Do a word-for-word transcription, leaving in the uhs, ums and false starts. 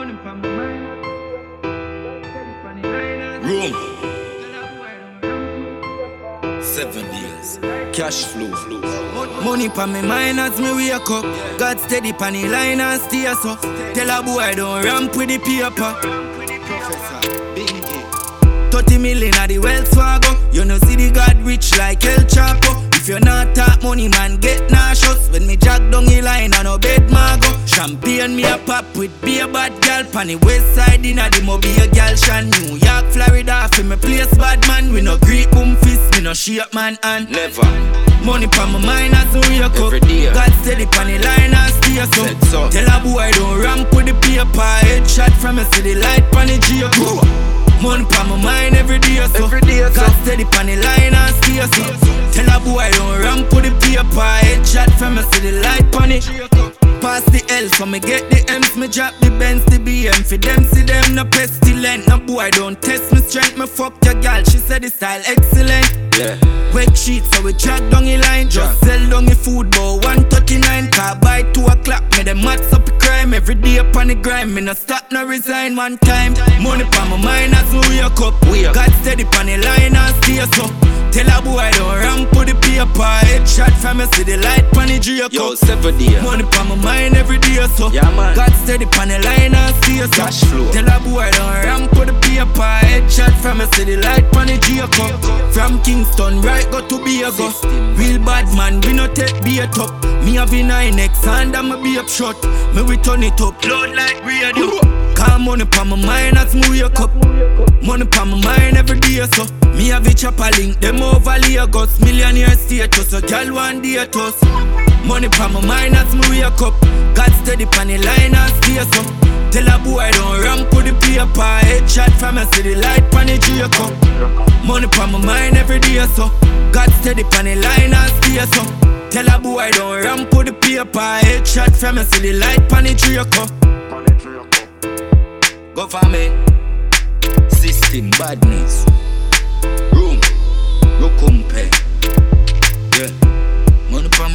Room. Seven years. Cash flow. Money pa me mind as me wake up. God steady pan the line and stay so. Tell a boy don't ramp with the paper. thirty million at the Wells Fargo. You know see the God rich like El Chapo. If you not talk money man get nauseous. When me jack down the line and no bed mago. Champagne me a pop with be a bad gal. Pan the west side inna the mobile gal shan. New York, Florida fi me place bad man. We no Greek boom fist, we no shake man and Never. money pa my mind as we wake up. Every day. God steady pan the line and stay so. so. Tell a boy don't ramp with the paper. Headshot from a city light pan the G up. Money pa my mind every day so. Every day so. God steady pan the line and stay so. Tell a boy don't ramp with the paper. Headshot from a city light pan the G up. Pass the L so me get the M's. Me drop the Benz, the B M. For them see them no pestilent. No boy don't test me strength. Me fuck your gal, she said the style excellent. Yeah. Wet sheets so we track down the line. Just sell down the food but one thirty-nine. Car by two o'clock me them mats up the crime. Every day up on the grind. Me no stop no resign one time. Money pa my mind as we wake up. God steady pan the line and stay so. Tell a boy don't ramp with the paper. Headshot from a city light pan the G up. Yo, seven years. Money pa my mind every day so. Yeah, man. God steady pan the line and stay so. Cash flow. Tell a boy don't ramp with the paper. Headshot from a city light pan the G up. From Kingston right go to be a go. Real bad man we no take be a top. Me have a nine X and I'ma be up shot. Me we turn it up loud like radio. Call money pa my mind as me wake up. Money pa my mind every day so. Me have a chopper link them over Lagos. Millionaire status so girl one day to us. Money pa my mind as me wake up. God steady pan the line and stay so. Tell a boy don't ramp with the paper. Headshot from a city light pan the G up. Money pa my mind every day so. God steady pan the line and stay so. Tell a boy don't ramp with the paper. Headshot from a city light pan the G up. Go for me. System badness. Room. Go compare. Yeah. Money pa